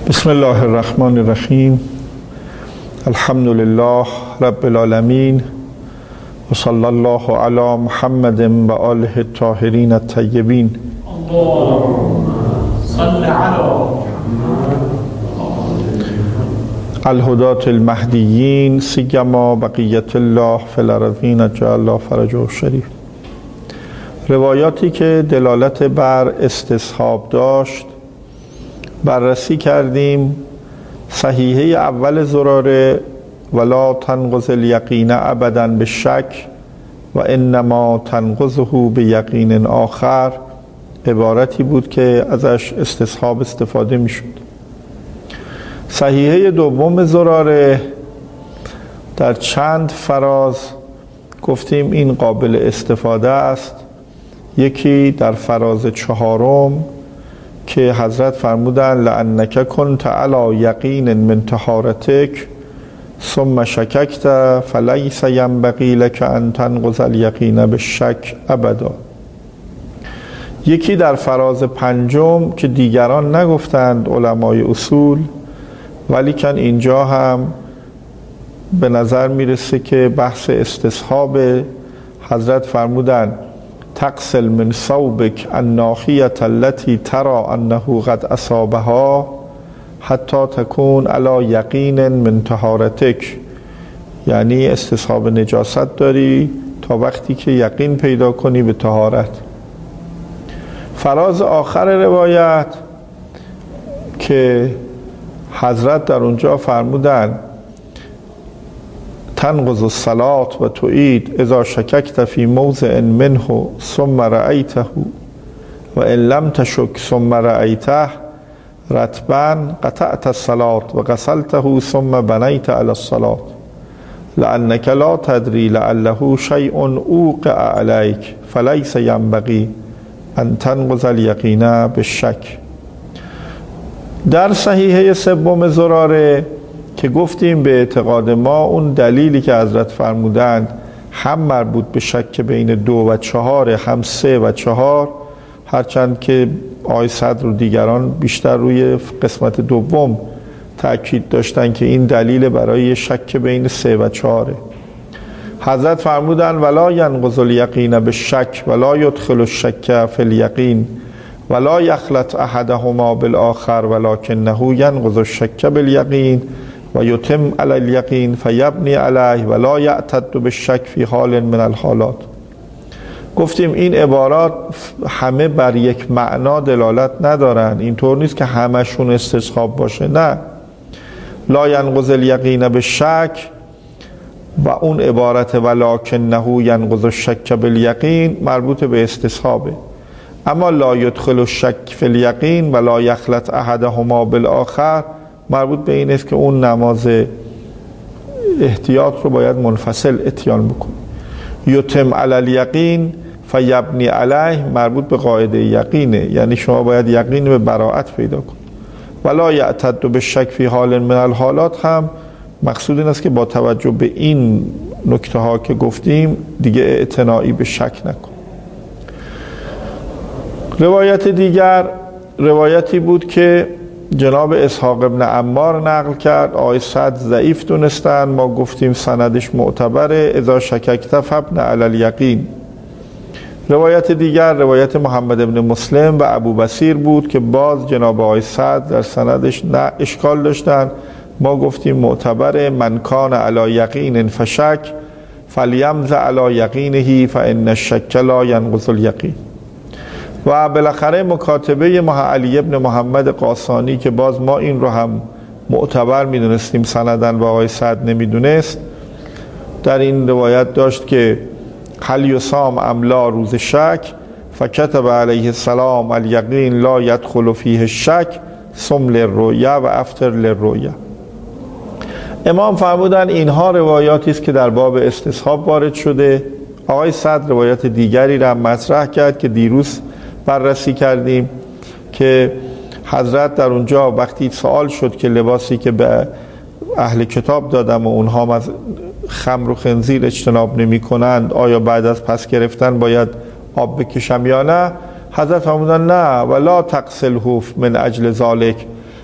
بسم الله الرحمن الرحیم. الحمد لله رب العالمین و صلی الله علی محمد و آله الطاهرین الطیبین. اللهم صل علی الهداة المهدیین سیما بقیت الله فی الارضین عجل الله فرجه الشریف. روایاتی که دلالت بر استصحاب داشت بررسی کردیم. صحیحه اول زراره ولا تنقض الیقین ابدا بالشک و انما تنقضه بیقین آخر عبارتی بود که ازش استصحاب استفاده می شد. صحیحه دوم زراره در چند فراز گفتیم این قابل استفاده است. یکی در فراز چهارم که حضرت فرمودن لأنک کنت علی یقین من طهارتک ثم شککت فلیس ینبغی لک ان تنقض الیقین بالشک ابدا. یکی در فراز پنجم که دیگران نگفتند علمای اصول، ولی کن اینجا هم به نظر میرسه که بحث استصحاب. حضرت فرمودن تغسل من ثوبک الناحیة التي ترى انه قد اصابها حتی تکون علی یقین من طهارتک، یعنی استصحاب نجاست داری تا وقتی که یقین پیدا کنی به طهارت. فراز آخر روایت که حضرت در اونجا فرمودن تنقض الصلاة و تعید اذا شککت فی موضع منه ثم رأیته و ان لم تشک ثم رأیته رتبا قطعت الصلاة و غسلته ثم بنیت علی الصلاة لأنک لا تدری لعله شیء اوقع علیک فلیس ینبغی ان تنقض الیقین بالشک. در صحیحه سوم زراره که گفتیم به اعتقاد ما اون دلیلی که حضرت فرمودند هم مربوط به شک بین 2 و 4، هم 3 و 4، هرچند که آقای صدر و دیگران بیشتر روی قسمت دوم تأکید داشتن که این دلیل برای شک بین 3 و 4. حضرت فرمودند ولا ینقض الیقین بالشک ولا یدخل الشک فی الیقین ولا یخلط احدهما بالآخر ولکنه ینقض الشک بالیقین و یتم علی الیقین فیبنی علیه ولا یعتد بالشک فی حال من الحالات. گفتیم این عبارات همه بر یک معنا دلالت ندارن، اینطور نیست که همشون استصحاب باشه، نه. لا ینقض الیقین بالشک و اون عبارت ولکنه ینقض الشک بالیقین مربوط به استصحابه، اما لا یدخل الشک فی الیقین ولا یخلط احدهما بالآخر مربوط به این است که اون نماز احتیاط رو باید منفصل اتیان بکنه. یتم علی الیقین فیبنی علیه مربوط به قاعده یقینه، یعنی شما باید یقین به براءت پیدا کنید. ولا یعتد بالشک فی حال من الحالات هم مقصود این است که با توجه به این نکته ها که گفتیم دیگه اعتنایی به شک نکن. روایت دیگر روایتی بود که جناب اسحاق ابن عمار نقل کرد. آقای صدر ضعیف دونستن، ما گفتیم سندش معتبره. اذا شککت فابن علی الیقین. روایت دیگر روایت محمد ابن مسلم و ابو بصیر بود که باز جناب آقای صدر در سندش نه اشکال داشتن، ما گفتیم معتبره. من کان علی یقین فشک فلیمض علی یقینه فان الشک لا ینقض الیقین. و بالاخره مکاتبه علی ابن محمد قاسانی که باز ما این رو هم معتبر میدونستیم سندن و آقای سعد نمیدونست، در این روایت داشت که هل یصام ام لا روز شک فکتب علیه السلام الیقین لا یدخل فیه الشک صم للرؤیا و افطر للرؤیا. امام فرمودن اینها روایاتی است که در باب استصحاب وارد شده. آقای صدر روایت دیگری را مطرح کرد که دیروز بررسی کردیم که حضرت در اونجا وقتی سوال شد که لباسی که به اهل کتاب دادم و اونها از خمر و خنزیر اجتناب نمی کنند آیا بعد از پس گرفتن باید آب بکشم یا نه، حضرت فرمودن نه ولا تغسله من اجل ذلک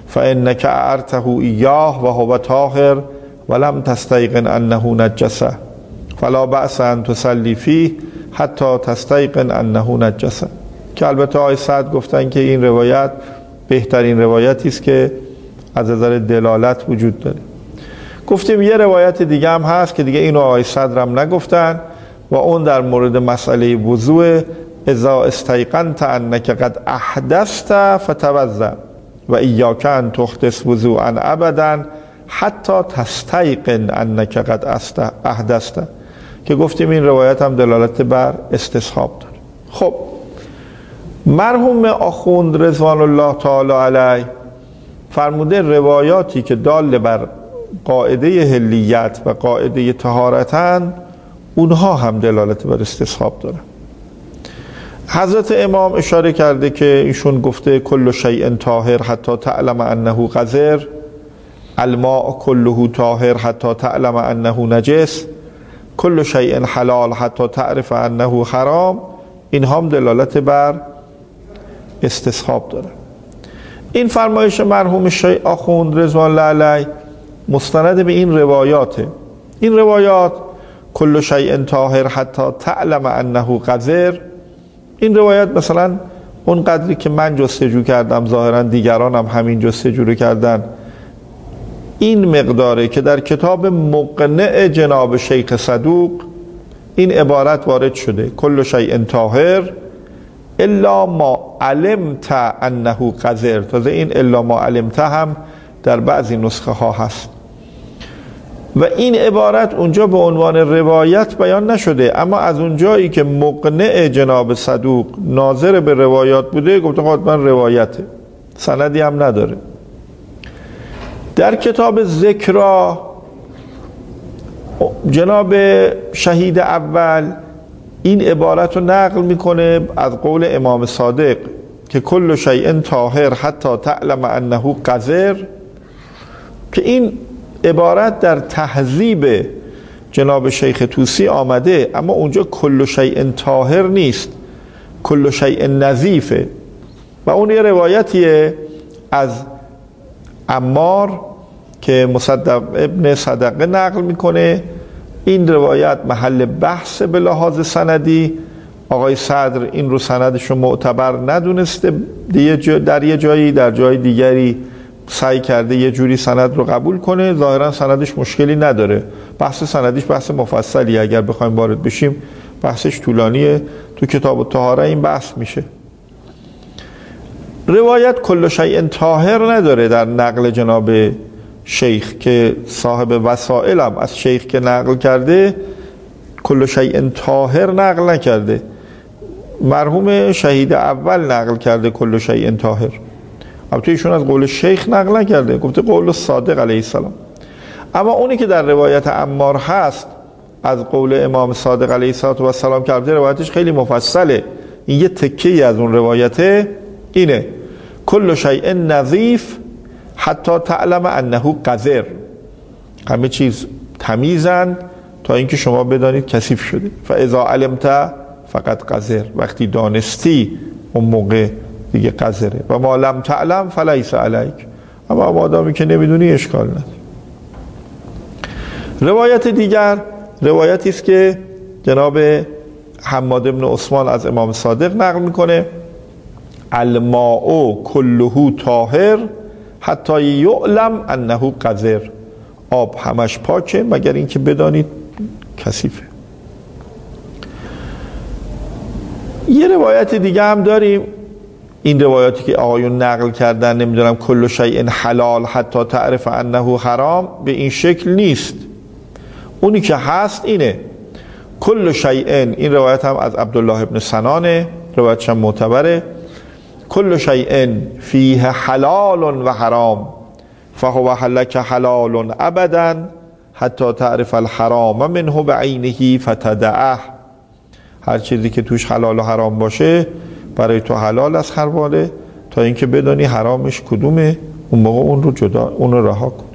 فانک اعرته ایاه و هو طاهر ولم تستیقن انه نجسه فلا بأس ان تصلی فیه حتی تستیقن انه نجسه. که البته آقای سعد گفتن که این روایت بهترین روایتی است که از نظر دلالت وجود داره. گفتیم یه روایت دیگه هم هست که دیگه اینو آقای صدر هم نگفتن و اون در مورد مسئله وضوء اذا استیقنت انک قد احدثت فتوضأ و ایاک ان تحدث وضوءا ابدا حتی تستیقن انک قد احدثت، که گفتیم این روایت هم دلالت بر استصحاب داره. خب مرحوم آخوند رضوان الله تعالی علیه فرموده روایاتی که دال بر قاعده حلیت و قاعده طهارتن اونها هم دلالت بر استصحاب دارن. حضرت امام اشاره کرده که ایشون گفته کل شیء طاهر حتی تعلم انه قذر، الماء کله طاهر حتی تعلم انه نجس، کل شیء حلال حتی تعرف انه حرام. این هم دلالت بر استصحاب داره. این فرمایش مرحوم شیخ آخوند رضوان الله علیه مستند به این روایاته. این روایات کل شیء طاهر حتی تعلم انه قذر، این روایت مثلا اون قدری که من جستجو کردم ظاهرا دیگران هم همین جستجو رو کردن، این مقداره که در کتاب مقنع جناب شیخ صدوق این عبارت وارد شده کل شیء طاهر الا ما علمت انه قذر. تازه این الا ما علمت هم در بعضی نسخه ها هست و این عبارت اونجا به عنوان روایت بیان نشده، اما از اونجایی که مقنع جناب صدوق ناظر به روایات بوده گفته قطعا روایته، سندی هم نداره. در کتاب ذکرا جناب شهید اول این عبارت رو نقل میکنه از قول امام صادق که کل شیء طاهر حتی تعلم انه قذر، که این عبارت در تهذیب جناب شیخ طوسی آمده، اما اونجا کل شیء طاهر نیست، کل شیء نظیفه. و اون یه روایتیه از عمار که مصدق ابن صدقه نقل میکنه. این روایت محل بحث به لحاظ سندی. آقای صدر این رو سندش رو معتبر ندونسته، در یه جایی در جای دیگری سعی کرده یه جوری سند رو قبول کنه، ظاهرا سندش مشکلی نداره. بحث سندیش بحث مفصلی، اگر بخوایم وارد بشیم بحثش طولانیه، تو کتاب الطهاره این بحث میشه. روایت کل شیء طاهر نداره در نقل جناب شیخ که صاحب وسائل هم از شیخ که نقل کرده کل شیء طاهر نقل نکرده، مرحوم شهید اول نقل کرده کل شیء طاهر. البته ایشون از قول شیخ نقل نکرده، گفته قول صادق علیه السلام. اما اونی که در روایت عمار هست از قول امام صادق علیه السلام کرده روایتش خیلی مفصله. این یه تکه‌ای از اون روایته اینه کل شیء نظیف حتی تعلم انه قذر، همه چیز تمیزند تا اینکه شما بدانید کثیف شده. فاذا علمت فقط قذر، وقتی دانستی اون موقع دیگه قذره. و ما لم تعلم فلیس علیک، اما مادامی که نمیدونی اشکال نداره. روایت دیگر روایتی است که جناب حماد بن عثمان از امام صادق نقل میکنه الماء کله طاهر حتی یعلم انه قذر، آب همش پاکه مگر اینکه بدانید کثیفه. یه روایت دیگه هم داریم، این روایاتی که آقایون نقل کردن نمیدونم کل شیء حلال حتی تعرف انه حرام، به این شکل نیست. اونی که هست اینه کل شیء، این روایت هم از عبدالله ابن سنانه، روایتش هم معتبره، کل شیء فیه حلال و حرام فهو لک حلال ابدا حتی تعرف الحرام منه بعینه فتدعه. هر چیزی که توش حلال و حرام باشه برای تو حلال از حلاله تا اینکه بدانی حرامش کدومه، اون موقع اون رو رها کن.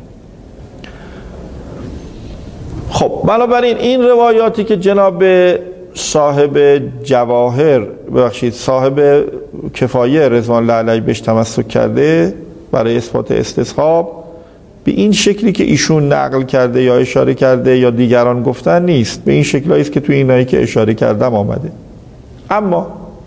خب بنابراین این روایاتی که جناب صاحب جواهر صاحب کفایه رضوان الله علیه بهش تمسک کرده برای اثبات استصحاب به این شکلی که ایشون نقل کرده یا اشاره کرده یا دیگران گفتن نیست، به این شکلایی است که توی اینایی که اشاره کردم آمده. اما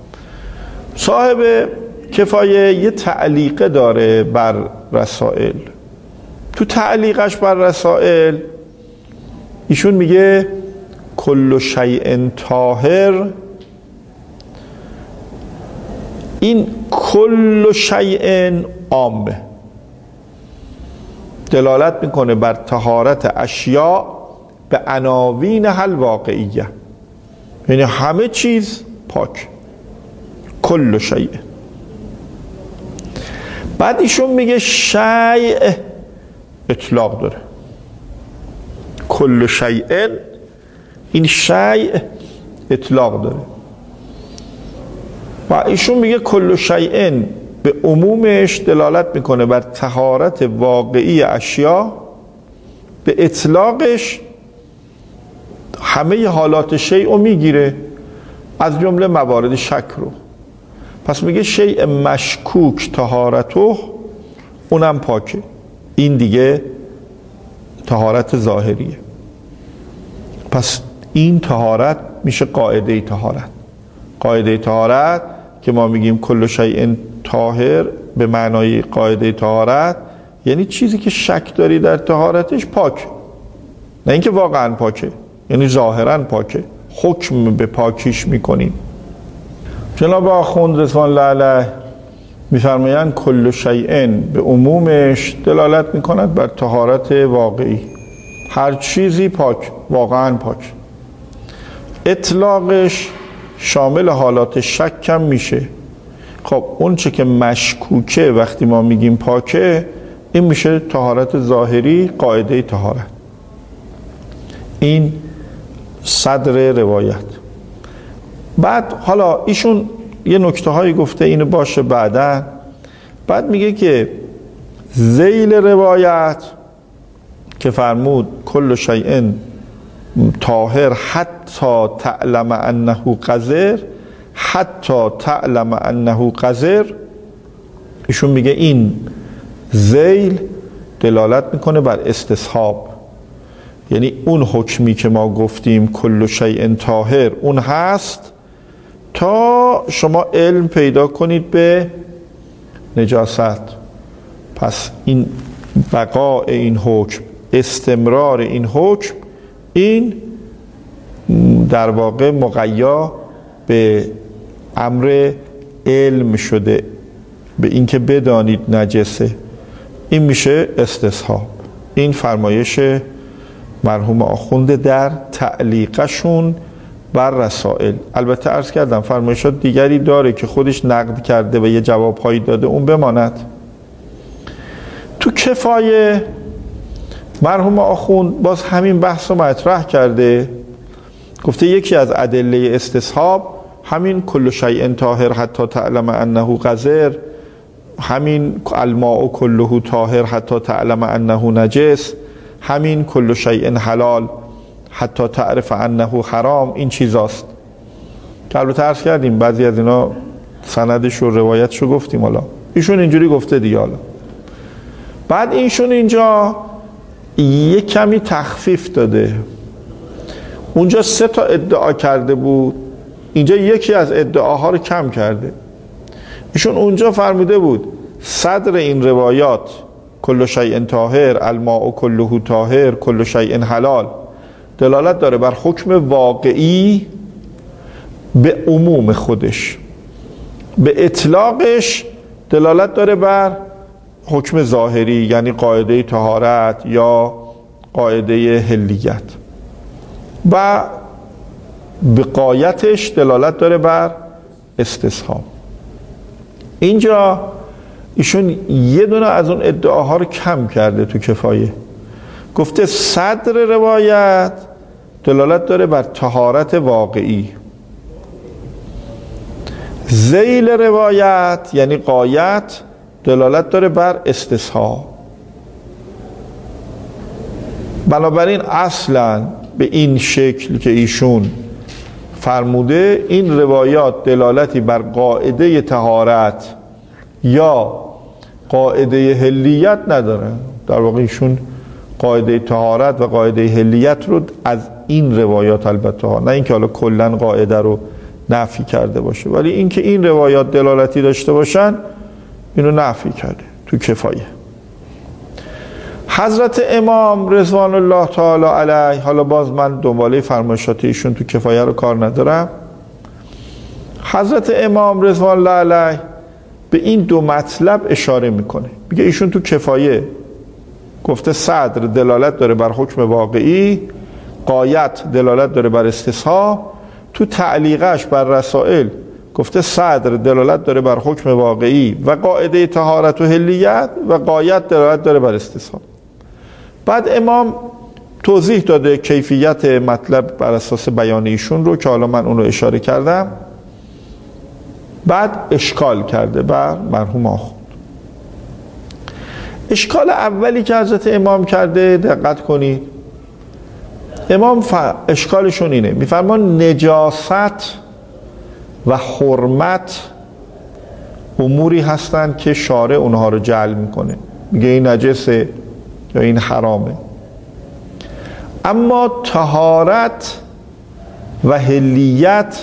صاحب کفایه یه تعلیقه داره بر رسائل. تو تعلیقش بر رسائل ایشون میگه کل شیء طاهر، این کل شیء عامه، دلالت میکنه بر طهارت اشیاء به عناوین حل واقعیه، یعنی همه چیز پاک، کل شیء. بعد ایشون میگه شیء اطلاق داره، کل شیء، این شیء اطلاق داره. و ایشون میگه کل شیء به عمومش دلالت میکنه بر طهارت واقعی اشیاء، به اطلاقش همه حالات شیء رو میگیره، از جمله موارد شک رو. پس میگه شیء مشکوک طهارته، اونم پاکه. این دیگه طهارت ظاهریه. پس این طهارت میشه قاعده طهارت. قاعده طهارت که ما میگیم کل شیء طاهر به معنای قاعده طهارت، یعنی چیزی که شک داری در طهارتش پاک، نه اینکه واقعا پاکه، یعنی ظاهرا پاکه، حکم به پاکیش میکنیم. جناب آخوند رضوان الله علیه میفرمایند کل شیء به عمومش دلالت میکند بر طهارت واقعی، هر چیزی پاک، واقعا پاک. اطلاقش شامل حالات شک هم میشه. خب اون چه که مشکوکه وقتی ما میگیم پاکه، این میشه طهارت ظاهری، قاعده طهارت. این صدر روایت. بعد حالا ایشون یه نکته هایی گفته، اینو باشه بعدن. بعد میگه که ذیل روایت که فرمود کل شیء طاهر حتی تعلم انه قذر، حتی تعلم انه قذر، ایشون میگه این ذیل دلالت میکنه بر استصحاب، یعنی اون حکمی که ما گفتیم کل شیء طاهر اون هست تا شما علم پیدا کنید به نجاست. پس این بقاء این حکم، استمرار این حکم، این در واقع مقیا به امر علم شده، به اینکه بدانید نجسه. این میشه استصحاب. این فرمایش مرحوم آخونده در تعلیقشون بر رسائل. البته عرض کردم فرمایشات دیگری داره که خودش نقد کرده و یه جوابهایی داده، اون بماند. تو کفایه مرحوم آخوند باز همین بحث رو مطرح کرده، گفته یکی از ادله استصحاب همین کل شیء طاهر حتی تعلم انه قذر، همین الماء کله طاهر حتی تعلم انه نجس، همین کل شیء حلال حتی تعرف انه حرام. این چیزاست که البته عرض کردیم بعضی از اینا سندش و روایتش رو گفتیم، حالا ایشون اینجوری گفته دیگه. حالا بعد ایشون اینجا یک کمی تخفیف داده. اونجا 3 تا ادعا کرده بود، اینجا یکی از ادعاها رو کم کرده. ایشون اونجا فرموده بود صدر این روایات کل شیء طاهر، الماء کله طاهر، کل شیء حلال، دلالت داره بر حکم واقعی به عموم خودش، به اطلاقش دلالت داره بر حکم ظاهری، یعنی قاعده طهارت یا قاعده حلیت، و به غایتش دلالت داره بر استصحاب. اینجا ایشون یه دونه از اون ادعاها رو کم کرده تو کفایه، گفته صدر روایت دلالت داره بر طهارت واقعی، ذیل روایت یعنی غایت دلالت داره بر استصحاب. بنابراین اصلا به این شکل که ایشون فرموده، این روایات دلالتی بر قاعده طهارت یا قاعده حلیت ندارن. در واقع ایشون قاعده طهارت و قاعده حلیت رو از این روایات البته ها، نه اینکه حالا کلا قاعده رو نفی کرده باشه، ولی اینکه این روایات دلالتی داشته باشن اینو نفی کرده تو کفایه. حضرت امام رضوان الله تعالی علیه، حالا باز من دنباله فرمایشات ایشون تو کفایه رو کار ندارم، حضرت امام رضوان الله علیه به این دو مطلب اشاره میکنه. میگه ایشون تو کفایه گفته صدر دلالت داره بر حکم واقعی، غایت دلالت داره بر استصحاب. تو تعلیقش بر رسائل گفته صدر دلالت داره بر حکم واقعی و قاعده طهارت و حلیت و غایت دلالت داره بر استصحاب. بعد امام توضیح داده کیفیت مطلب بر اساس بیان ایشون رو که حالا من اون رو اشاره کردم. بعد اشکال کرده بر مرحوم آخوند. اشکال اولی که حضرت امام کرده، دقت کنید، امام اشکالشون اینه، میفرمان نجاست و حرمت اموری هستن که شارع اونها رو جعل میکنه، میگه این نجسه یا این حرامه. اما طهارت و حلیت،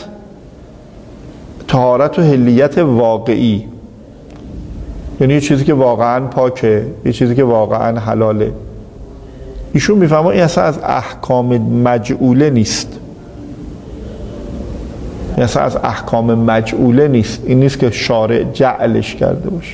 طهارت و حلیت واقعی، یعنی یه چیزی که واقعا پاکه، یه چیزی که واقعا حلاله، ایشون میفهمه این اصلا از احکام مجعوله نیست. این اصلا از احکام مجعوله نیست. این نیست که شارع جعلش کرده باشه.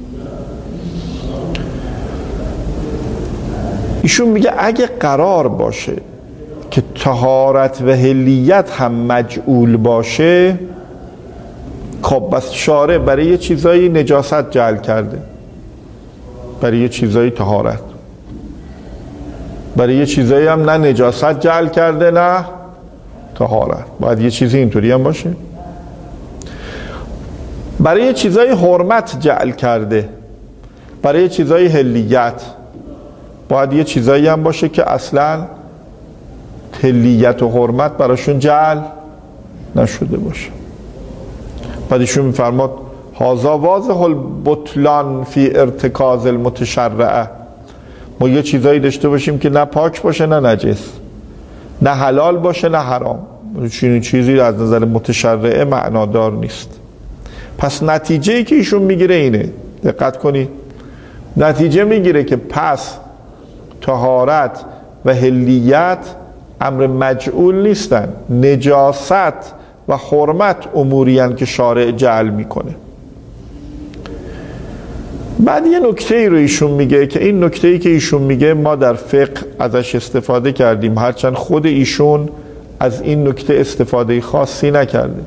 ایشون میگه اگه قرار باشه که طهارت و حلیت هم مجعول باشه، خب بس شارع برای یه چیزایی نجاست جعل کرده، برای یه چیزایی طهارت، برای یه چیزایی هم نه نجاست جعل کرده نه طهارت. باید یه چیزی اینطوری هم باشه. برای یه چیزایی حرمت جعل کرده، برای یه چیزایی حلیت، باید یه چیزایی هم باشه که اصلا حلیت و حرمت براشون جعل نشده باشه. بعد ایشون میفرماد هذا واضح البطلان فی ارتکاز المتشرعه. ما یه چیزایی داشته باشیم که نه پاک باشه نه نجس، نه حلال باشه نه حرام، چنین چیزی از نظر متشرعه معنادار نیست. پس نتیجه‌ای که ایشون میگیره اینه، دقت کنید، نتیجه میگیره که پس طهارت و حلیت امر مجعول نیستن، نجاست و حرمت اموری هستند که شارع جعل میکنه. بعد یه نکته‌ای رو ایشون میگه که این نکته‌ای که ایشون میگه ما در فقه ازش استفاده کردیم، هرچند خود ایشون از این نکته استفاده خاصی نکرده.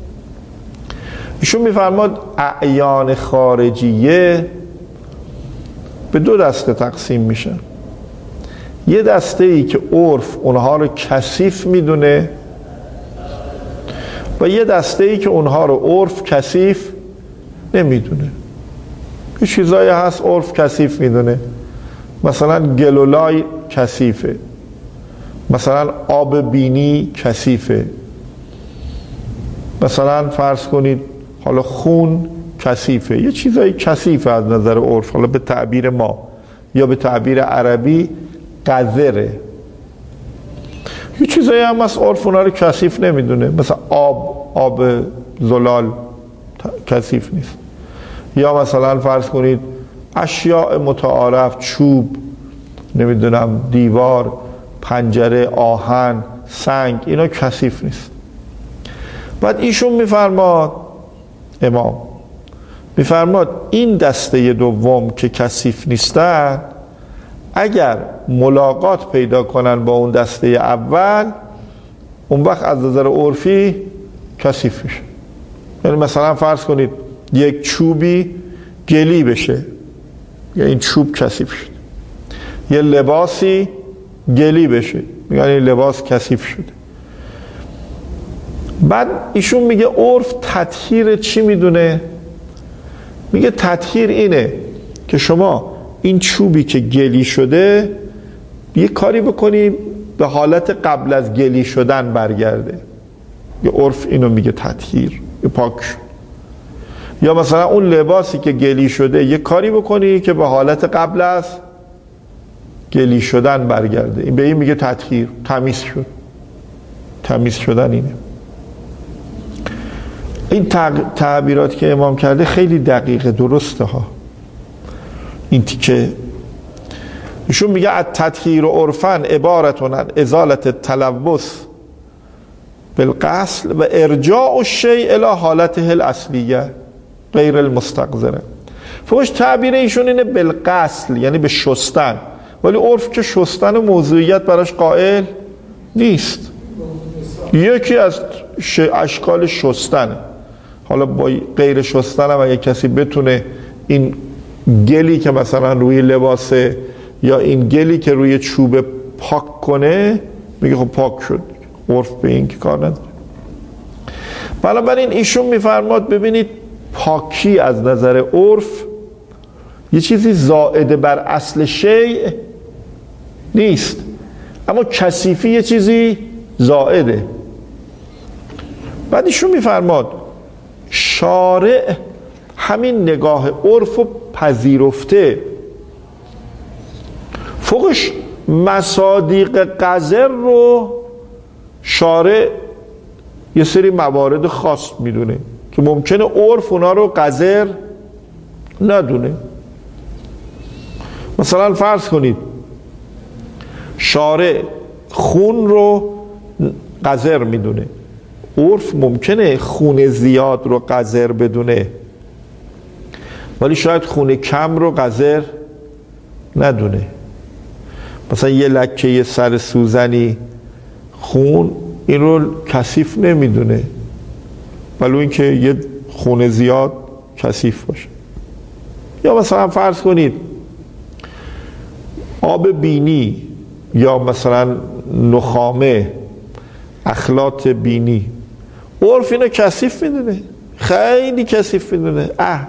ایشون میفرماد اعیان خارجیه به دو دسته تقسیم میشن. یه دسته ای که عرف اونها رو کثیف میدونه و یه دسته ای که اونها رو عرف کثیف نمیدونه. یه چیزایی هست عرف کثیف میدونه، مثلا گلولای کثیفه، مثلا آب بینی کثیفه، مثلا فرض کنید حالا خون کثیفه، یه چیزایی کثیفه از نظر عرف، حالا به تعبیر ما یا به تعبیر عربی قذره. یه چیزایی هم از عرف اونا رو کثیف نمیدونه، مثلا آب زلال کثیف نیست. یا مثلا فرض کنید اشیاء متعارف، چوب، نمیدونم دیوار، پنجره، آهن، سنگ، اینا کثیف نیست. بعد ایشون میفرماد، امام میفرماد این دسته دوم که کثیف نیستن اگر ملاقات پیدا کنن با اون دسته اول، اون وقت از نظر عرفی کثیف میشه. یعنی مثلا فرض کنید یک چوبی گلی بشه، یا این چوب کثیف شد. یه لباسی گلی بشه، میگن این لباس کثیف شده. بعد ایشون میگه عرف تطهیر چی میدونه؟ میگه تطهیر اینه که شما این چوبی که گلی شده یه کاری بکنی به حالت قبل از گلی شدن برگرده. یه عرف اینو میگه تطهیر، یه پاک شد. یا مثلا اون لباسی که گلی شده یه کاری بکنی که به حالت قبل از گلی شدن برگرده، این به این میگه تطهیر، تمیز شد. تمیز شدن اینه. این تعبیرات که امام کرده خیلی دقیقه، درسته ها. این تیکه ایشون میگه التطهیر عرفاً عبارتون عن ازالت التلوث بالغسل و ارجاع الشیء الی حالته الاصلیه غیر المستقذره. فوقش تعبیر ایشون اینه بالغسل، یعنی به شستن، ولی عرف که شستن موضوعیت براش قائل نیست. یکی از اشکال شستنه. حالا با غیر شستن هم اگه کسی بتونه این گلی که مثلا روی لباسه یا این گلی که روی چوب پاک کنه، میگه خب پاک شد. عرف به این که کار نداره. بنابراین ایشون میفرماد ببینید پاکی از نظر عرف یه چیزی زائده بر اصل شیء نیست، اما کثیفی یه چیزی زائده. بعد ایشون میفرماد شارع همین نگاه عرف و پذیرفته، فوقش مصادیق قذر رو شارع یه سری موارد خاص میدونه که ممکنه عرف اونا رو قذر ندونه. مثلا فرض کنید شارع خون رو قذر میدونه، عرف ممکنه خون زیاد رو قذر بدونه، ولی شاید خون کم رو قذر ندونه. مثلا یه لکه یه سر سوزنی خون این رو کثیف نمیدونه، ولی اینکه یه خون زیاد کثیف باشه. یا مثلا فرض کنید آب بینی یا مثلا نخامه، اخلاط بینی، عرف اینو کثیف میدونه، خیلی کثیف میدونه،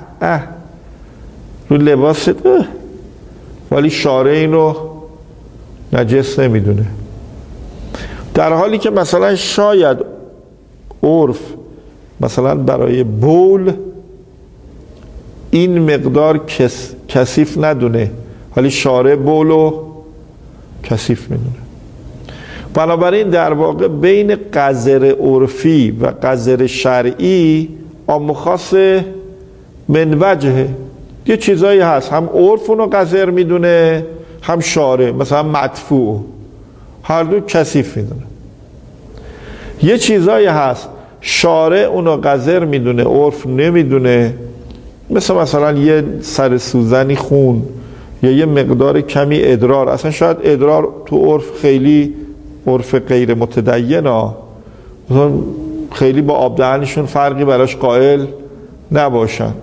رو لباست، ولی شارع اینو نجس نمیدونه. در حالی که مثلا شاید عرف مثلا برای بول این مقدار کثیف ندونه، ولی شارع بولو کثیف میدونه. بنابراین در واقع بین قذر عرفی و قذر شرعی عام خاص من وجهه. یه چیزایی هست هم عرف اونو قذر میدونه هم شارع، مثلا مدفوع، هر دو کثیف میدونه. یه چیزایی هست شارع اونو قذر میدونه عرف نمیدونه، مثلا یه سر سوزنی خون یا یه مقدار کمی ادرار. اصلا شاید ادرار تو عرف خیلی عرف غیر متدین ها خیلی با آب دهنشون فرقی براش قائل نباشن،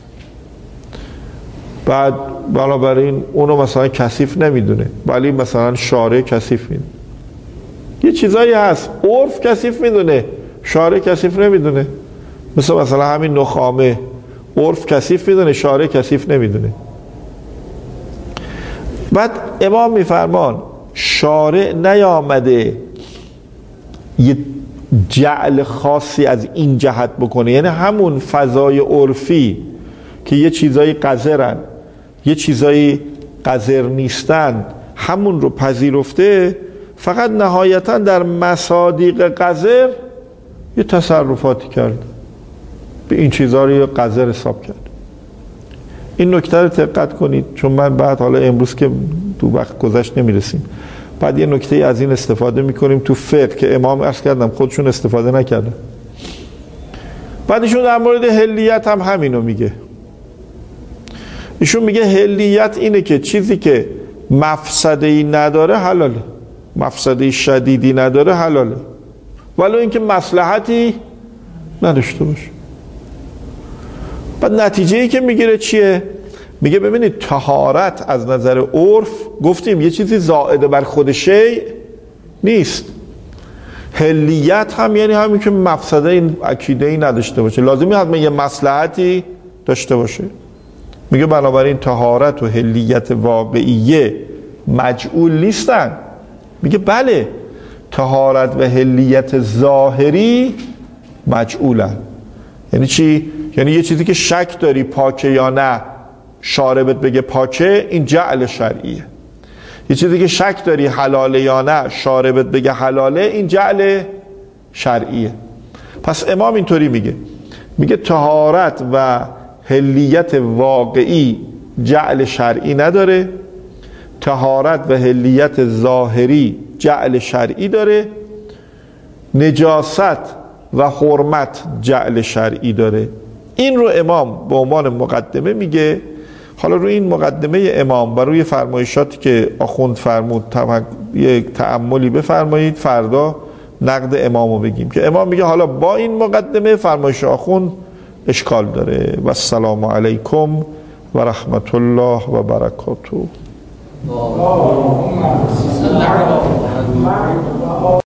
بعد بنابراین اونو مثلا کثیف نمیدونه، ولی مثلا شارع کثیف میدونه. یه چیزایی هست عرف کثیف میدونه شارع کثیف نمیدونه، مثلا همین نخامه عرف کثیف میدونه شارع کثیف نمیدونه. بعد امام میفرمان شارع نیامده یه جعل خاصی از این جهت بکنه، یعنی همون فضای عرفی که یه چیزایی قذرن یه چیزایی قذر نیستن همون رو پذیرفته، فقط نهایتا در مصادیق قذر یه تصرفاتی کرد، به این چیزها رو قذر حساب کرد. این نکته رو دقت کنید، چون من بعد حالا امروز که تو وقت گذشت نمیرسیم، بعد یه نکته از این استفاده میکنیم تو فقه که امام عرض کردم خودشون استفاده نکردن. بعد ایشون در مورد حلیت هم همینو میگه. ایشون میگه حلیت اینه که چیزی که مفسده‌ای نداره حلاله، مفسده شدیدی نداره حلاله، ولی اینکه مصلحتی نداشته باشه. بعد نتیجه‌ای که میگیره چیه؟ میگه ببینید طهارت از نظر عرف گفتیم یه چیزی زائده بر خود شیء نیست. حلیت هم یعنی همین که مفسده این عقیده‌ای نداشته باشه، لازمی حتما یه مصلحتی داشته باشه. میگه بنابراین طهارت و حلیت واقعیه مجعول نیستن. میگه بله طهارت و حلیت ظاهری مجعولن. یعنی چی؟ یعنی یه چیزی که شک داری پاکه یا نه، شاربت بگه پاکه، این جعل شرعیه. یه چیزی که شک داری حلاله یا نه، شاربت بگه حلاله، این جعل شرعیه. پس امام اینطوری میگه طهارت و حلیت واقعی جعل شرعی نداره، طهارت و حلیت ظاهری جعل شرعی داره، نجاست و حرمت جعل شرعی داره. این رو امام به عنوان مقدمه میگه. حالا روی این مقدمه امام و روی فرمایشاتی که آخوند فرمود یک تأملی بفرمایید، فردا نقد امامو بگیم که امام میگه حالا با این مقدمه فرمایش آخوند اشکال داره. و السلام علیکم و رحمت الله و برکاته.